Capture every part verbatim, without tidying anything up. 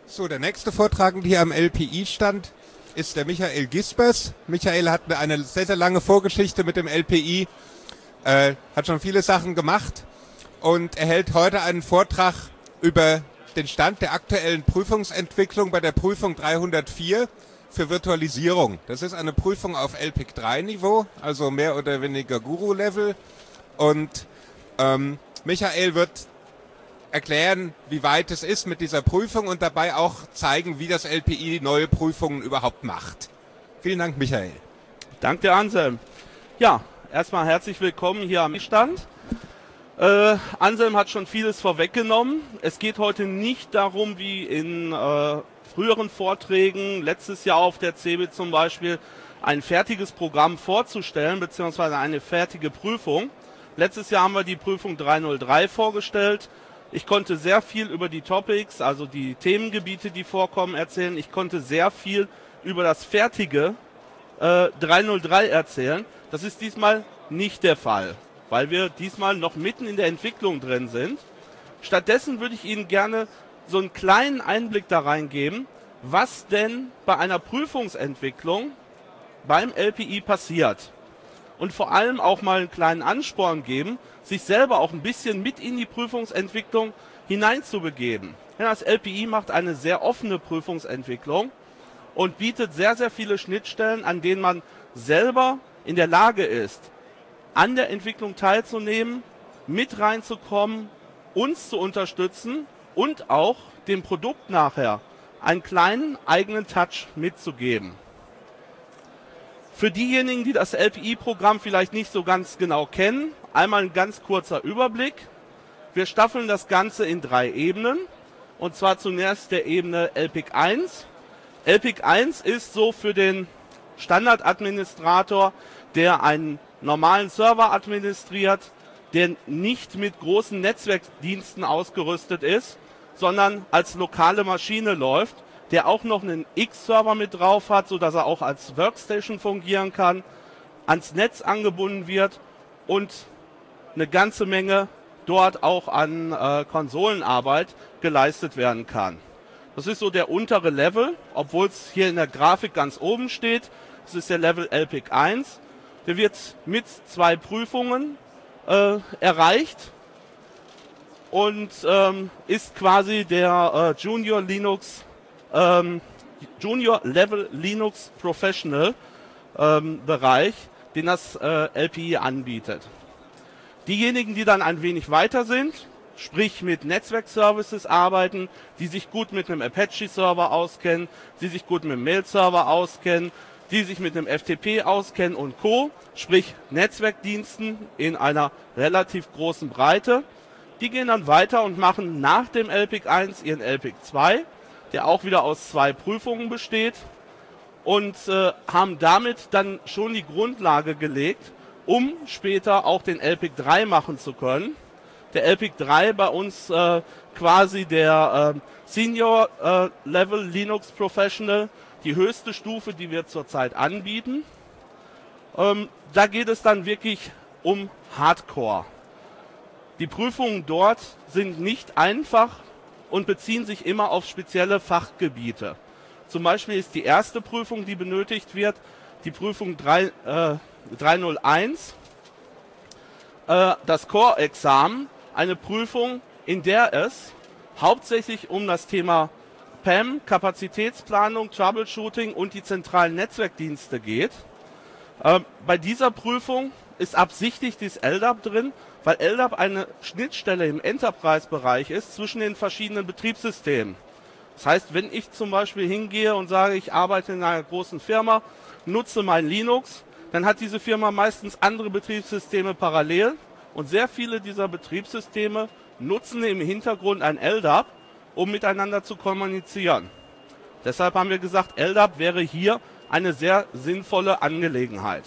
So, der nächste Vortragende hier am L P I-Stand ist der Michael Gisbers. Michael hat eine sehr, sehr lange Vorgeschichte mit dem L P I, äh, hat schon viele Sachen gemacht und er hält heute einen Vortrag über den Stand der aktuellen Prüfungsentwicklung bei der Prüfung dreihundertvier für Virtualisierung. Das ist eine Prüfung auf L P I C drei Niveau, also mehr oder weniger Guru-Level. Und ähm, Michael wird erklären, wie weit es ist mit dieser Prüfung und dabei auch zeigen, wie das L P I neue Prüfungen überhaupt macht. Vielen Dank, Michael. Danke dir, Anselm. Ja, erstmal herzlich willkommen hier am Stand. Äh, Anselm hat schon vieles vorweggenommen. Es geht heute nicht darum, wie in äh, früheren Vorträgen, letztes Jahr auf der C E B I zum Beispiel, ein fertiges Programm vorzustellen, beziehungsweise eine fertige Prüfung. Letztes Jahr haben wir die Prüfung dreihundertdrei vorgestellt. Ich konnte sehr viel über die Topics, also die Themengebiete, die vorkommen, erzählen. Ich konnte sehr viel über das fertige äh, dreihundertdrei erzählen. Das ist diesmal nicht der Fall, weil wir diesmal noch mitten in der Entwicklung drin sind. Stattdessen würde ich Ihnen gerne so einen kleinen Einblick da reingeben, was denn bei einer Prüfungsentwicklung beim L P I passiert. Und vor allem auch mal einen kleinen Ansporn geben, sich selber auch ein bisschen mit in die Prüfungsentwicklung hineinzubegeben. Ja, das L P I macht eine sehr offene Prüfungsentwicklung und bietet sehr, sehr viele Schnittstellen, an denen man selber in der Lage ist, an der Entwicklung teilzunehmen, mit reinzukommen, uns zu unterstützen und auch dem Produkt nachher einen kleinen eigenen Touch mitzugeben. Für diejenigen, die das L P I-Programm vielleicht nicht so ganz genau kennen, einmal ein ganz kurzer Überblick. Wir staffeln das Ganze in drei Ebenen, und zwar zunächst der Ebene L P I C eins. L P I C eins ist so für den Standardadministrator, der einen normalen Server administriert, der nicht mit großen Netzwerkdiensten ausgerüstet ist, sondern als lokale Maschine läuft, der auch noch einen X-Server mit drauf hat, sodass er auch als Workstation fungieren kann, ans Netz angebunden wird und eine ganze Menge dort auch an äh, Konsolenarbeit geleistet werden kann. Das ist so der untere Level, obwohl es hier in der Grafik ganz oben steht. Das ist der Level L P I C eins. Der wird mit zwei Prüfungen äh, erreicht und ähm, ist quasi der äh, Junior Linux Ähm, Junior Level Linux Professional ähm, Bereich, den das äh, L P I anbietet. Diejenigen, die dann ein wenig weiter sind, sprich mit Netzwerkservices arbeiten, die sich gut mit einem Apache-Server auskennen, die sich gut mit einem Mail-Server auskennen, die sich mit einem F T P auskennen und Co., sprich Netzwerkdiensten in einer relativ großen Breite, die gehen dann weiter und machen nach dem L P I C eins ihren L P I C zwei, der auch wieder aus zwei Prüfungen besteht, und äh, haben damit dann schon die Grundlage gelegt, um später auch den L P I C drei machen zu können. Der L P I C drei bei uns äh, quasi der äh, Senior äh, Level Linux Professional, die höchste Stufe, die wir zurzeit anbieten. Ähm, da geht es dann wirklich um Hardcore. Die Prüfungen dort sind nicht einfach und beziehen sich immer auf spezielle Fachgebiete. Zum Beispiel ist die erste Prüfung, die benötigt wird, die Prüfung drei, äh, dreihunderteins, äh, das Core-Examen, eine Prüfung, in der es hauptsächlich um das Thema P A M, Kapazitätsplanung, Troubleshooting und die zentralen Netzwerkdienste geht. Äh, bei dieser Prüfung ist absichtlich dieses L D A P drin, weil L D A P eine Schnittstelle im Enterprise-Bereich ist zwischen den verschiedenen Betriebssystemen. Das heißt, wenn ich zum Beispiel hingehe und sage, ich arbeite in einer großen Firma, nutze mein Linux, dann hat diese Firma meistens andere Betriebssysteme parallel und sehr viele dieser Betriebssysteme nutzen im Hintergrund ein L D A P, um miteinander zu kommunizieren. Deshalb haben wir gesagt, L D A P wäre hier eine sehr sinnvolle Angelegenheit.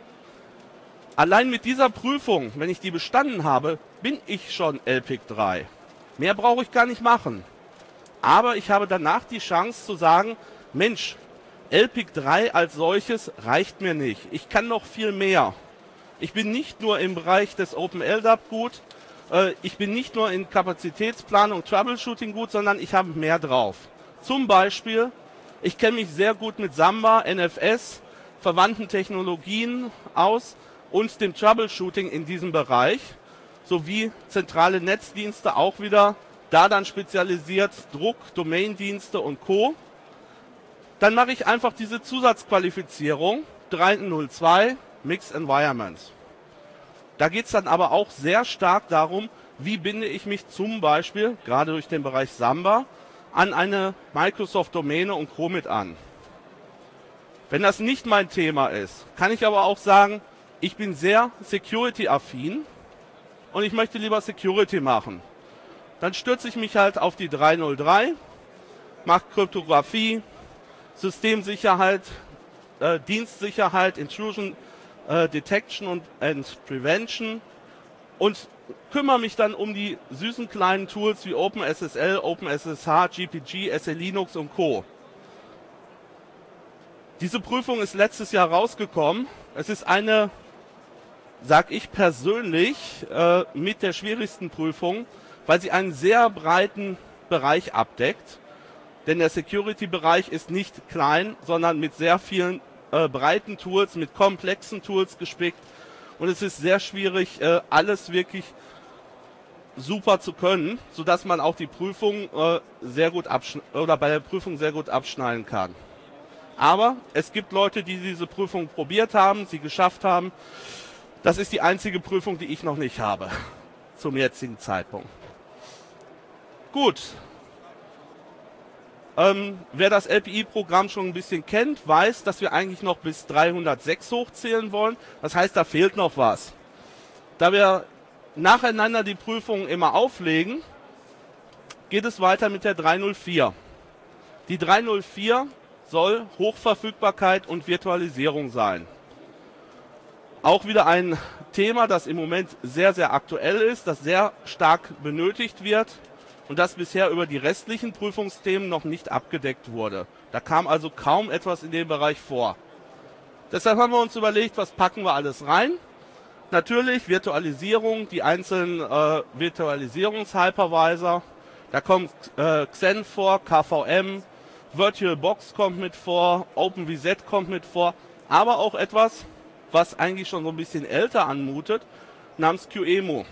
Allein mit dieser Prüfung, wenn ich die bestanden habe, bin ich schon L P I C drei. Mehr brauche ich gar nicht machen. Aber ich habe danach die Chance zu sagen, Mensch, L P I C drei als solches reicht mir nicht. Ich kann noch viel mehr. Ich bin nicht nur im Bereich des Open L D A P gut, äh, ich bin nicht nur in Kapazitätsplanung und Troubleshooting gut, sondern ich habe mehr drauf. Zum Beispiel, ich kenne mich sehr gut mit Samba, N F S, verwandten Technologien aus und dem Troubleshooting in diesem Bereich, sowie zentrale Netzdienste auch wieder, da dann spezialisiert Druck, Domaindienste und Co. Dann mache ich einfach diese Zusatzqualifizierung drei null zwei Mixed Environments. Da geht es dann aber auch sehr stark darum, wie binde ich mich zum Beispiel, gerade durch den Bereich Samba, an eine Microsoft-Domäne und Co. mit an. Wenn das nicht mein Thema ist, kann ich aber auch sagen, ich bin sehr security-affin und ich möchte lieber Security machen. Dann stürze ich mich halt auf die drei null drei, mache Kryptographie, Systemsicherheit, äh, Dienstsicherheit, Intrusion äh, Detection und and Prevention und kümmere mich dann um die süßen kleinen Tools wie OpenSSL, OpenSSH, G P G, S E Linux und Co. Diese Prüfung ist letztes Jahr rausgekommen. Es ist eine, sag ich persönlich, äh, mit der schwierigsten Prüfung, weil sie einen sehr breiten Bereich abdeckt. Denn der Security-Bereich ist nicht klein, sondern mit sehr vielen äh, breiten Tools, mit komplexen Tools gespickt. Und es ist sehr schwierig, äh, alles wirklich super zu können, sodass man auch die Prüfung äh, sehr gut oder bei der Prüfung sehr gut abschneiden kann. Aber es gibt Leute, die diese Prüfung probiert haben, sie geschafft haben. Das ist die einzige Prüfung, die ich noch nicht habe, zum jetzigen Zeitpunkt. Gut. Ähm, wer das L P I-Programm schon ein bisschen kennt, weiß, dass wir eigentlich noch bis dreihundertsechs hochzählen wollen. Das heißt, da fehlt noch was. Da wir nacheinander die Prüfungen immer auflegen, geht es weiter mit der drei null vier. Die drei null vier soll Hochverfügbarkeit und Virtualisierung sein. Auch wieder ein Thema, das im Moment sehr, sehr aktuell ist, das sehr stark benötigt wird und das bisher über die restlichen Prüfungsthemen noch nicht abgedeckt wurde. Da kam also kaum etwas in dem Bereich vor. Deshalb haben wir uns überlegt, was packen wir alles rein. Natürlich Virtualisierung, die einzelnen äh, Virtualisierungs-Hypervisor. Da kommt äh, Xen vor, K V M, VirtualBox kommt mit vor, OpenVZ kommt mit vor, aber auch etwas, was eigentlich schon so ein bisschen älter anmutet, namens QEMU.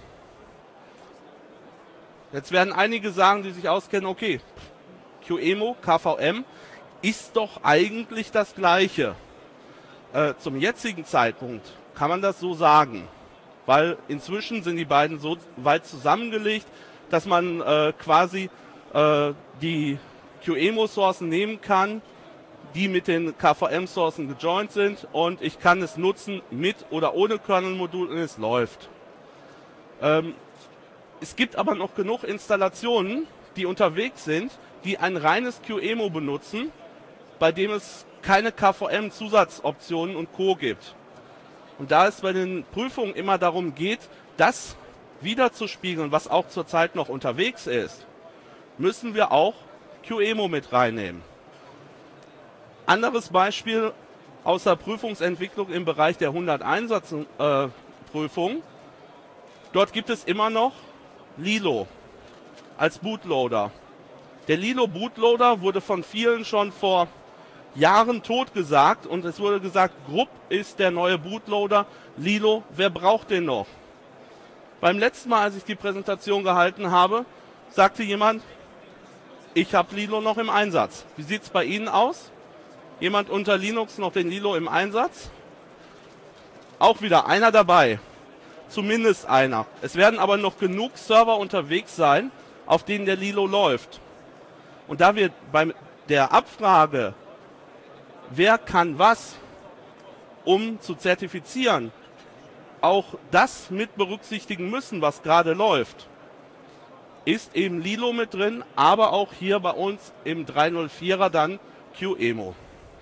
Jetzt werden einige sagen, die sich auskennen, okay, QEMU, K V M, ist doch eigentlich das Gleiche. Äh, zum jetzigen Zeitpunkt kann man das so sagen, weil inzwischen sind die beiden so weit zusammengelegt, dass man äh, quasi äh, die QEMU-Sourcen nehmen kann, die mit den K V M-Sourcen gejoint sind und ich kann es nutzen mit oder ohne Kernel-Modul und es läuft. Ähm, es gibt aber noch genug Installationen, die unterwegs sind, die ein reines QEMU benutzen, bei dem es keine K V M-Zusatzoptionen und Co. gibt. Und da es bei den Prüfungen immer darum geht, das wiederzuspiegeln, was auch zurzeit noch unterwegs ist, müssen wir auch QEMU mit reinnehmen. Anderes Beispiel aus der Prüfungsentwicklung im Bereich der hundert-Einsatz-Prüfung. Dort gibt es immer noch Lilo als Bootloader. Der Lilo Bootloader wurde von vielen schon vor Jahren totgesagt und es wurde gesagt, Grupp ist der neue Bootloader. Lilo, wer braucht den noch? Beim letzten Mal, als ich die Präsentation gehalten habe, sagte jemand, ich habe Lilo noch im Einsatz. Wie sieht es bei Ihnen aus? Jemand unter Linux noch den Lilo im Einsatz? Auch wieder einer dabei. Zumindest einer. Es werden aber noch genug Server unterwegs sein, auf denen der Lilo läuft. Und da wir bei der Abfrage, wer kann was, um zu zertifizieren, auch das mit berücksichtigen müssen, was gerade läuft, ist eben Lilo mit drin, aber auch hier bei uns im drei null vierer dann QEMU.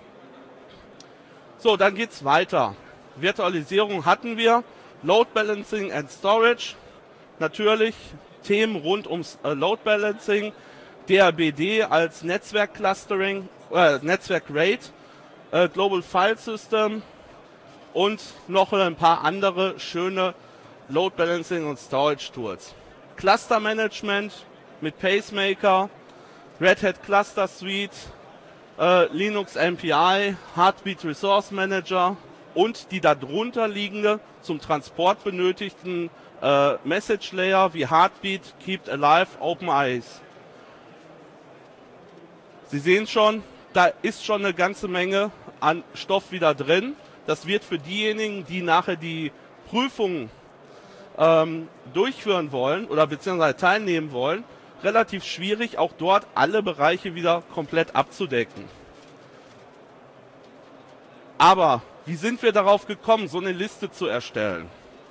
So, dann geht's weiter. Virtualisierung hatten wir, Load Balancing and Storage, natürlich Themen rund ums äh, Load Balancing, D R B D als Netzwerk Clustering, äh, Netzwerk RAID, äh, Global File System und noch ein paar andere schöne Load Balancing und Storage Tools. Cluster Management mit Pacemaker, Red Hat Cluster Suite, äh, Linux M P I, Heartbeat Resource Manager und die darunter liegende, zum Transport benötigten äh, Message Layer wie Heartbeat, Keep Alive, OpenICE. Sie sehen schon, da ist schon eine ganze Menge an Stoff wieder drin. Das wird für diejenigen, die nachher die Prüfung ähm, durchführen wollen oder beziehungsweise teilnehmen wollen, relativ schwierig, auch dort alle Bereiche wieder komplett abzudecken. Aber wie sind wir darauf gekommen, so eine Liste zu erstellen?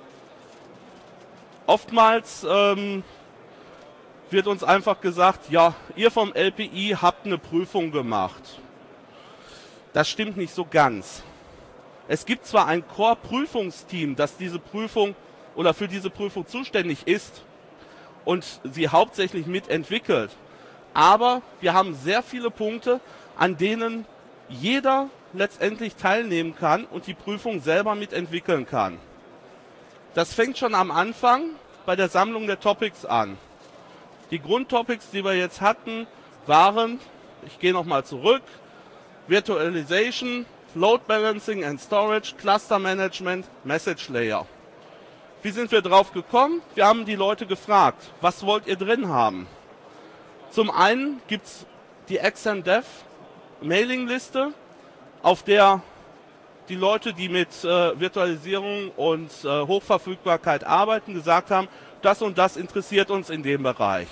Oftmals ähm, wird uns einfach gesagt, ja, ihr vom L P I habt eine Prüfung gemacht. Das stimmt nicht so ganz. Es gibt zwar ein Core-Prüfungsteam, das diese Prüfung oder für diese Prüfung zuständig ist und sie hauptsächlich mitentwickelt, aber wir haben sehr viele Punkte, an denen jeder letztendlich teilnehmen kann und die Prüfung selber mitentwickeln kann. Das fängt schon am Anfang bei der Sammlung der Topics an. Die Grundtopics, die wir jetzt hatten, waren, ich gehe nochmal zurück, Virtualization, Load Balancing and Storage, Cluster Management, Message Layer. Wie sind wir drauf gekommen? Wir haben die Leute gefragt, was wollt ihr drin haben? Zum einen gibt es die XamDev Mailingliste, auf der die Leute, die mit äh, Virtualisierung und äh, Hochverfügbarkeit arbeiten, gesagt haben, das und das interessiert uns in dem Bereich.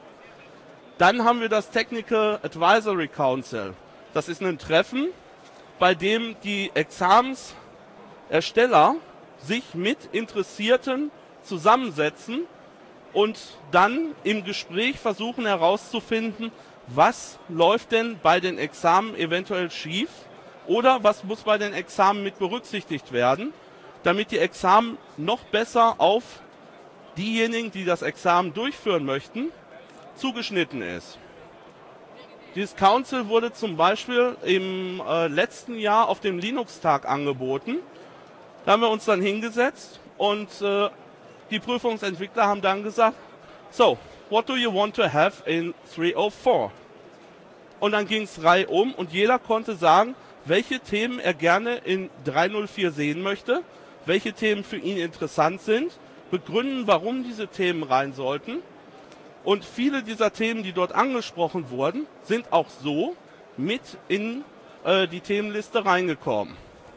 Dann haben wir das Technical Advisory Council. Das ist ein Treffen, bei dem die Examensersteller sich mit Interessierten zusammensetzen und dann im Gespräch versuchen herauszufinden, was läuft denn bei den Examen eventuell schief oder was muss bei den Examen mit berücksichtigt werden, damit die Examen noch besser auf diejenigen, die das Examen durchführen möchten, zugeschnitten ist. Dieses Council wurde zum Beispiel im äh, letzten Jahr auf dem Linux-Tag angeboten. Da haben wir uns dann hingesetzt und äh, die Prüfungsentwickler haben dann gesagt, so, what do you want to have in dreihundertvier? Und dann ging es reihum und jeder konnte sagen, welche Themen er gerne in dreihundertvier sehen möchte, welche Themen für ihn interessant sind, begründen, warum diese Themen rein sollten. Und viele dieser Themen, die dort angesprochen wurden, sind auch so mit in äh, die Themenliste reingekommen.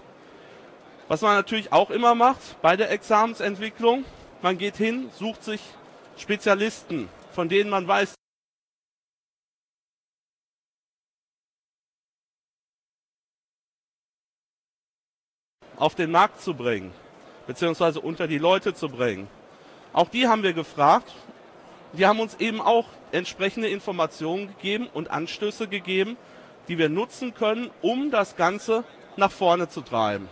Was man natürlich auch immer macht bei der Examensentwicklung, man geht hin, sucht sich Spezialisten, von denen man weiß, auf den Markt zu bringen, beziehungsweise unter die Leute zu bringen. Auch die haben wir gefragt. Die haben uns eben auch entsprechende Informationen gegeben und Anstöße gegeben, die wir nutzen können, um das Ganze nach vorne zu treiben.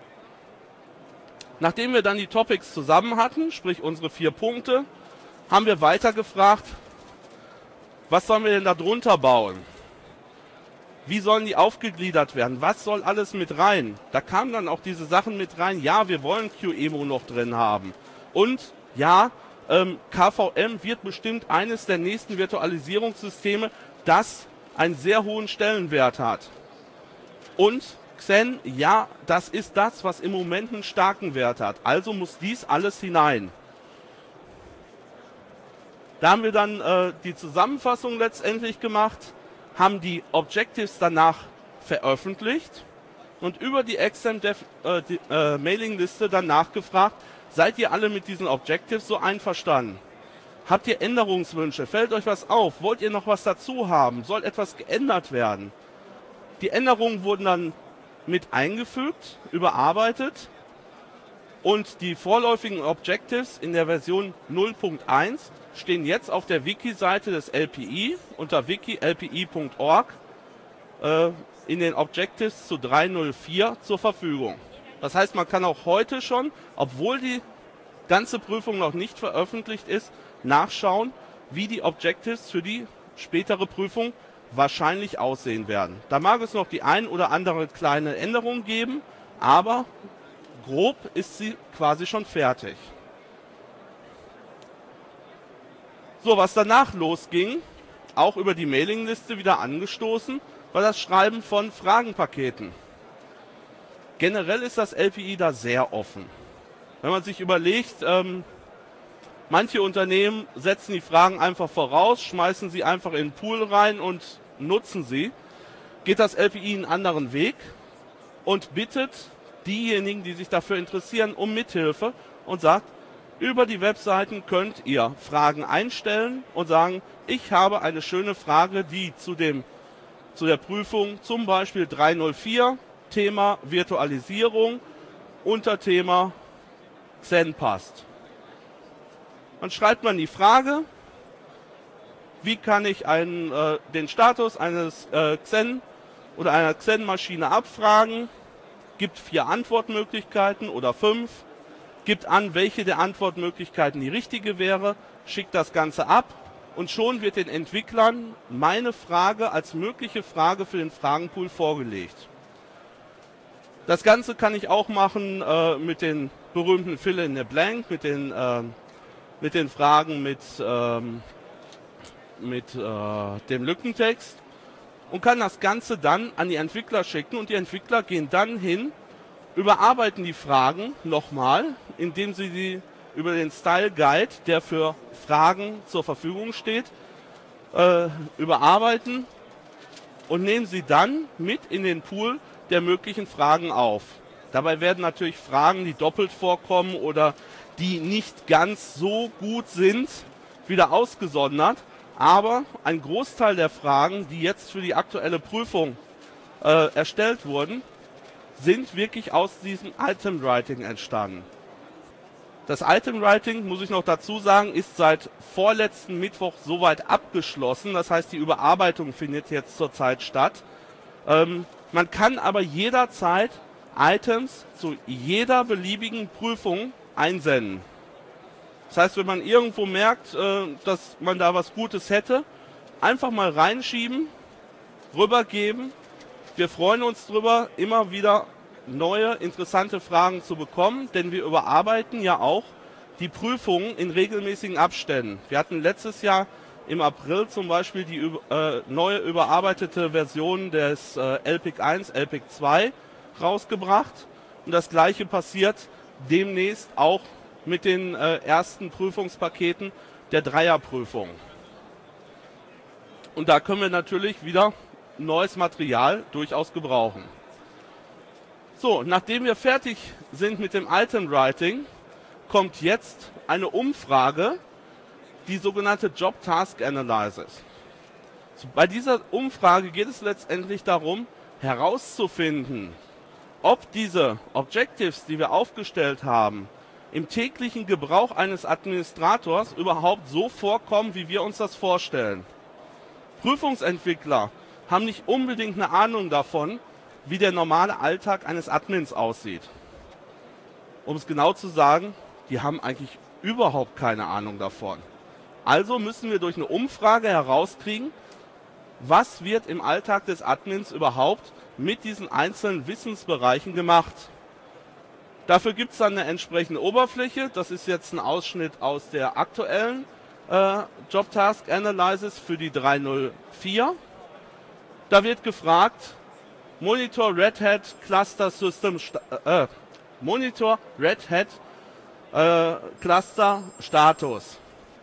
Nachdem wir dann die Topics zusammen hatten, sprich unsere vier Punkte, haben wir weiter gefragt, was sollen wir denn da drunter bauen? Wie sollen die aufgegliedert werden? Was soll alles mit rein? Da kamen dann auch diese Sachen mit rein, ja, wir wollen Q E M O noch drin haben. Und ja, ähm, K V M wird bestimmt eines der nächsten Virtualisierungssysteme, das einen sehr hohen Stellenwert hat. Und Xen, ja, das ist das, was im Moment einen starken Wert hat. Also muss dies alles hinein. Da haben wir dann äh, die Zusammenfassung letztendlich gemacht, haben die Objectives danach veröffentlicht und über die XamDev äh, die, äh, Mailingliste dann nachgefragt, seid ihr alle mit diesen Objectives so einverstanden? Habt ihr Änderungswünsche? Fällt euch was auf? Wollt ihr noch was dazu haben? Soll etwas geändert werden? Die Änderungen wurden dann mit eingefügt, überarbeitet und die vorläufigen Objectives in der Version null Punkt eins stehen jetzt auf der Wiki-Seite des L P I unter wiki punkt l p i punkt org äh, in den Objectives zu drei Punkt null vier zur Verfügung. Das heißt, man kann auch heute schon, obwohl die ganze Prüfung noch nicht veröffentlicht ist, nachschauen, wie die Objectives für die spätere Prüfung wahrscheinlich aussehen werden. Da mag es noch die ein oder andere kleine Änderung geben, aber grob ist sie quasi schon fertig. So, was danach losging, auch über die Mailingliste wieder angestoßen, war das Schreiben von Fragenpaketen. Generell ist das L P I da sehr offen. Wenn man sich überlegt, ähm, manche Unternehmen setzen die Fragen einfach voraus, schmeißen sie einfach in den Pool rein und nutzen sie, geht das L P I einen anderen Weg und bittet diejenigen, die sich dafür interessieren, um Mithilfe und sagt, über die Webseiten könnt ihr Fragen einstellen und sagen, ich habe eine schöne Frage, die zu, dem, zu der Prüfung zum Beispiel dreihundertvier, Thema Virtualisierung, Unterthema Xen passt. Dann schreibt man die Frage, wie kann ich einen, äh, den Status eines äh, Xen oder einer Xen-Maschine abfragen, gibt vier Antwortmöglichkeiten oder fünf, gibt an, welche der Antwortmöglichkeiten die richtige wäre, schickt das Ganze ab und schon wird den Entwicklern meine Frage als mögliche Frage für den Fragenpool vorgelegt. Das Ganze kann ich auch machen äh, mit den berühmten Fill in the Blank, mit den, äh, mit den Fragen mit, ähm, mit äh, dem Lückentext und kann das Ganze dann an die Entwickler schicken und die Entwickler gehen dann hin, überarbeiten die Fragen nochmal, indem sie sie über den Style Guide, der für Fragen zur Verfügung steht, äh, überarbeiten und nehmen sie dann mit in den Pool der möglichen Fragen auf. Dabei werden natürlich Fragen, die doppelt vorkommen oder die nicht ganz so gut sind, wieder ausgesondert. Aber ein Großteil der Fragen, die jetzt für die aktuelle Prüfung äh, erstellt wurden, sind wirklich aus diesem Item Writing entstanden. Das Item Writing, muss ich noch dazu sagen, ist seit vorletzten Mittwoch soweit abgeschlossen. Das heißt, die Überarbeitung findet jetzt zurzeit statt. Ähm, man kann aber jederzeit Items zu jeder beliebigen Prüfung einsenden. Das heißt, wenn man irgendwo merkt, äh, dass man da was Gutes hätte, einfach mal reinschieben, rübergeben. Wir freuen uns darüber, immer wieder neue, interessante Fragen zu bekommen, denn wir überarbeiten ja auch die Prüfungen in regelmäßigen Abständen. Wir hatten letztes Jahr im April zum Beispiel die äh, neue überarbeitete Version des äh, L P I C eins, L P I C zwei rausgebracht und das gleiche passiert demnächst auch mit den äh, ersten Prüfungspaketen der Dreierprüfung. Und da können wir natürlich wieder neues Material durchaus gebrauchen. So, nachdem wir fertig sind mit dem Item Writing, kommt jetzt eine Umfrage, die sogenannte Job Task Analysis. So, bei dieser Umfrage geht es letztendlich darum, herauszufinden, ob diese Objectives, die wir aufgestellt haben, im täglichen Gebrauch eines Administrators überhaupt so vorkommen, wie wir uns das vorstellen. Prüfungsentwickler haben nicht unbedingt eine Ahnung davon, wie der normale Alltag eines Admins aussieht. Um es genau zu sagen, die haben eigentlich überhaupt keine Ahnung davon. Also müssen wir durch eine Umfrage herauskriegen, was wird im Alltag des Admins überhaupt mit diesen einzelnen Wissensbereichen gemacht. Dafür gibt es dann eine entsprechende Oberfläche. Das ist jetzt ein Ausschnitt aus der aktuellen äh, Job Task Analysis für die dreihundertvier. Da wird gefragt, Monitor Red Hat Cluster System, äh, Monitor Red Hat äh, Cluster Status.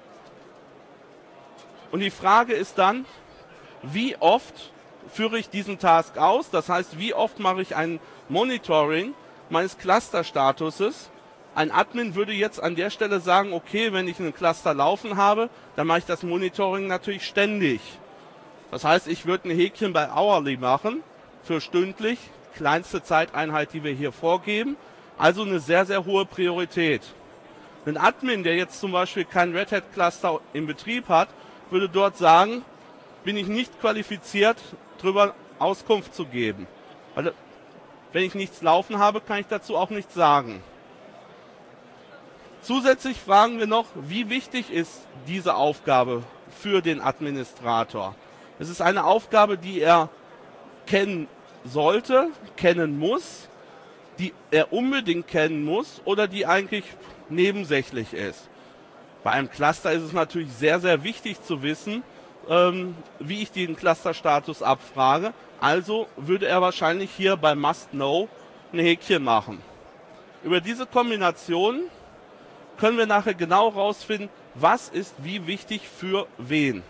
Und die Frage ist dann, wie oft führe ich diesen Task aus? Das heißt, wie oft mache ich ein Monitoring meines Cluster-Statuses? Ein Admin würde jetzt an der Stelle sagen, okay, wenn ich einen Cluster laufen habe, dann mache ich das Monitoring natürlich ständig. Das heißt, ich würde ein Häkchen bei Hourly machen, für stündlich, kleinste Zeiteinheit, die wir hier vorgeben. Also eine sehr, sehr hohe Priorität. Ein Admin, der jetzt zum Beispiel kein Red Hat Cluster im Betrieb hat, würde dort sagen, bin ich nicht qualifiziert, darüber Auskunft zu geben. Weil, wenn ich nichts laufen habe, kann ich dazu auch nichts sagen. Zusätzlich fragen wir noch, wie wichtig ist diese Aufgabe für den Administrator? Es ist eine Aufgabe, die er kennen sollte, kennen muss, die er unbedingt kennen muss oder die eigentlich nebensächlich ist. Bei einem Cluster ist es natürlich sehr, sehr wichtig zu wissen, ähm, wie ich den Cluster-Status abfrage. Also würde er wahrscheinlich hier bei Must Know ein Häkchen machen. Über diese Kombination können wir nachher genau herausfinden, was ist wie wichtig für wen.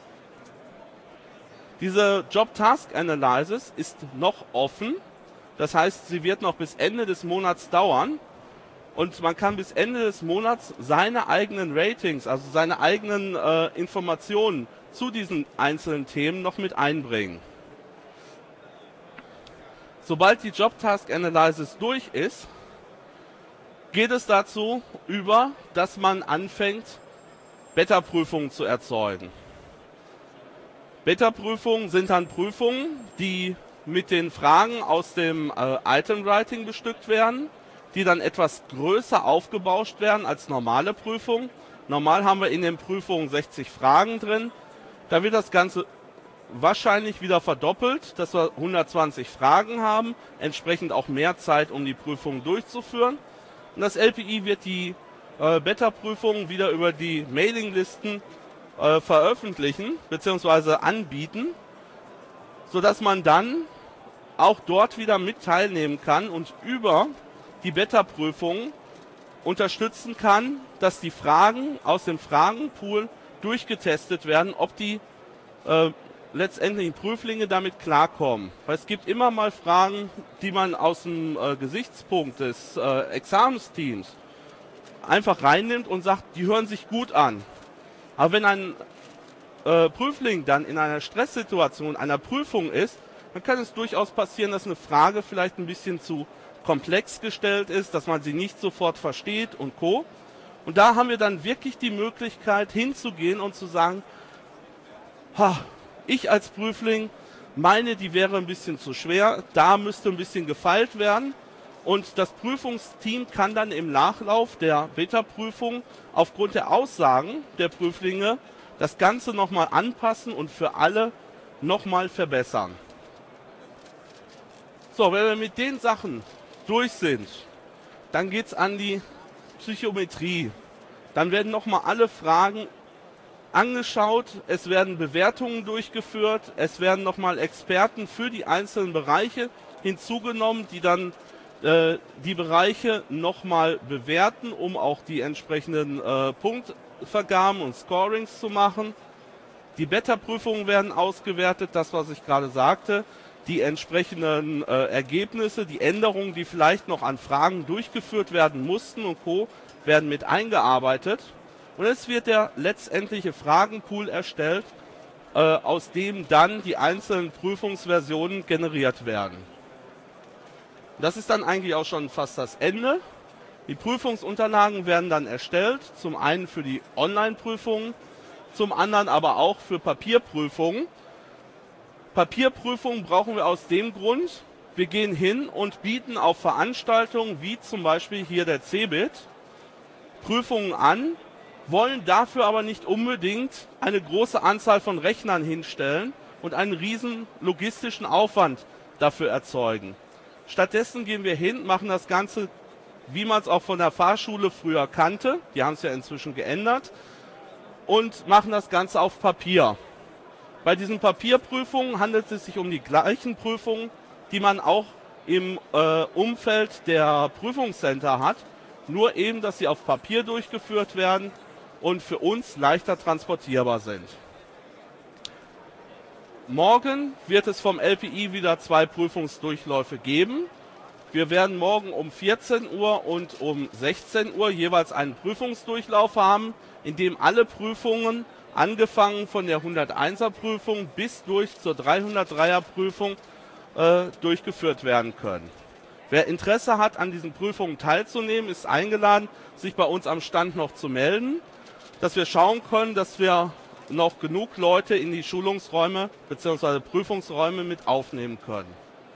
Diese Job-Task-Analysis ist noch offen. Das heißt, sie wird noch bis Ende des Monats dauern. Und man kann bis Ende des Monats seine eigenen Ratings, also seine eigenen äh, Informationen zu diesen einzelnen Themen noch mit einbringen. Sobald die Job Task Analysis durch ist, geht es dazu über, dass man anfängt, Beta-Prüfungen zu erzeugen. Beta-Prüfungen sind dann Prüfungen, die mit den Fragen aus dem äh, Item Writing bestückt werden, die dann etwas größer aufgebauscht werden als normale Prüfungen. Normal haben wir in den Prüfungen sechzig Fragen drin. Da wird das Ganze wahrscheinlich wieder verdoppelt, dass wir hundertzwanzig Fragen haben, entsprechend auch mehr Zeit, um die Prüfung durchzuführen. Und das L P I wird die äh, Beta-Prüfungen wieder über die Mailinglisten äh, veröffentlichen bzw. anbieten, sodass man dann auch dort wieder mit teilnehmen kann und über die Beta-Prüfungen unterstützen kann, dass die Fragen aus dem Fragenpool durchgetestet werden, ob die äh, letztendlichen Prüflinge damit klarkommen. Weil es gibt immer mal Fragen, die man aus dem äh, Gesichtspunkt des äh, Examensteams einfach reinnimmt und sagt, die hören sich gut an. Aber wenn ein äh, Prüfling dann in einer Stresssituation einer Prüfung ist, dann kann es durchaus passieren, dass eine Frage vielleicht ein bisschen zu komplex gestellt ist, dass man sie nicht sofort versteht und Co. Und da haben wir dann wirklich die Möglichkeit hinzugehen und zu sagen, ha, ich als Prüfling meine, die wäre ein bisschen zu schwer, da müsste ein bisschen gefeilt werden. Und das Prüfungsteam kann dann im Nachlauf der Beta-Prüfung aufgrund der Aussagen der Prüflinge das Ganze nochmal anpassen und für alle nochmal verbessern. So, wenn wir mit den Sachen durch sind, dann geht es an die Psychometrie. Dann werden nochmal alle Fragen angeschaut, es werden Bewertungen durchgeführt, es werden nochmal Experten für die einzelnen Bereiche hinzugenommen, die dann äh, die Bereiche nochmal bewerten, um auch die entsprechenden äh, Punktvergaben und Scorings zu machen. Die Beta-Prüfungen werden ausgewertet, das was ich gerade sagte, die entsprechenden äh, Ergebnisse, die Änderungen, die vielleicht noch an Fragen durchgeführt werden mussten und Co., werden mit eingearbeitet. Und es wird der letztendliche Fragenpool erstellt, äh, aus dem dann die einzelnen Prüfungsversionen generiert werden. Das ist dann eigentlich auch schon fast das Ende. Die Prüfungsunterlagen werden dann erstellt, zum einen für die Online-Prüfungen, zum anderen aber auch für Papierprüfungen. Papierprüfungen brauchen wir aus dem Grund, wir gehen hin und bieten auf Veranstaltungen wie zum Beispiel hier der C B I T Prüfungen an, wollen dafür aber nicht unbedingt eine große Anzahl von Rechnern hinstellen und einen riesen logistischen Aufwand dafür erzeugen. Stattdessen gehen wir hin, machen das Ganze, wie man es auch von der Fahrschule früher kannte, die haben es ja inzwischen geändert, und machen das Ganze auf Papier. Bei diesen Papierprüfungen handelt es sich um die gleichen Prüfungen, die man auch im äh, Umfeld der Prüfungscenter hat, nur eben, dass sie auf Papier durchgeführt werden und für uns leichter transportierbar sind. Morgen wird es vom L P I wieder zwei Prüfungsdurchläufe geben. Wir werden morgen um vierzehn Uhr und um sechzehn Uhr jeweils einen Prüfungsdurchlauf haben, in dem alle Prüfungen, angefangen von der hunderteinser Prüfung bis durch zur dreihundertdreier Prüfung, äh, durchgeführt werden können. Wer Interesse hat, an diesen Prüfungen teilzunehmen, ist eingeladen, sich bei uns am Stand noch zu melden, dass wir schauen können, dass wir noch genug Leute in die Schulungsräume bzw. Prüfungsräume mit aufnehmen können.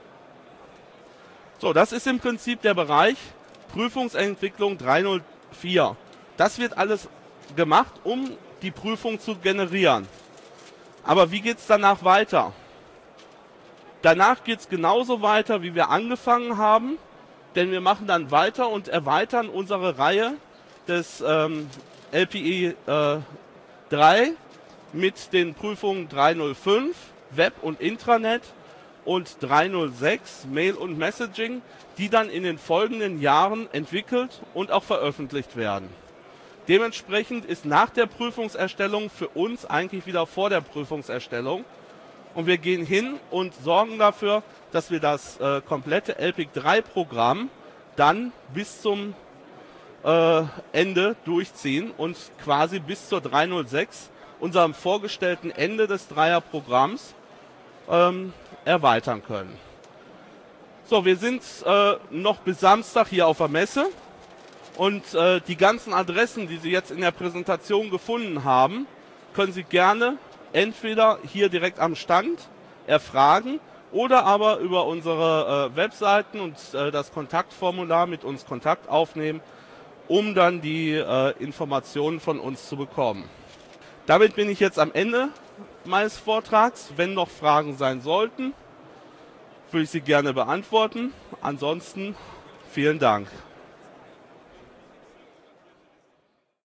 So, das ist im Prinzip der Bereich Prüfungsentwicklung drei null vier. Das wird alles gemacht, um die Prüfung zu generieren. Aber wie geht es danach weiter? Danach geht es genauso weiter, wie wir angefangen haben, denn wir machen dann weiter und erweitern unsere Reihe des ähm, L P I äh, drei mit den Prüfungen dreihundertfünf, Web und Intranet, und dreihundertsechs, Mail und Messaging, die dann in den folgenden Jahren entwickelt und auch veröffentlicht werden. Dementsprechend ist nach der Prüfungserstellung für uns eigentlich wieder vor der Prüfungserstellung. Und wir gehen hin und sorgen dafür, dass wir das äh, komplette L P I C drei Programm dann bis zum äh, Ende durchziehen und quasi bis zur dreihundertsechs, unserem vorgestellten Ende des Dreierprogramms, ähm, erweitern können. So, wir sind äh, noch bis Samstag hier auf der Messe und äh, die ganzen Adressen, die Sie jetzt in der Präsentation gefunden haben, können Sie gerne entweder hier direkt am Stand erfragen oder aber über unsere äh, Webseiten und äh, das Kontaktformular mit uns Kontakt aufnehmen, um dann die äh, Informationen von uns zu bekommen. Damit bin ich jetzt am Ende meines Vortrags. Wenn noch Fragen sein sollten, würde ich sie gerne beantworten. Ansonsten vielen Dank.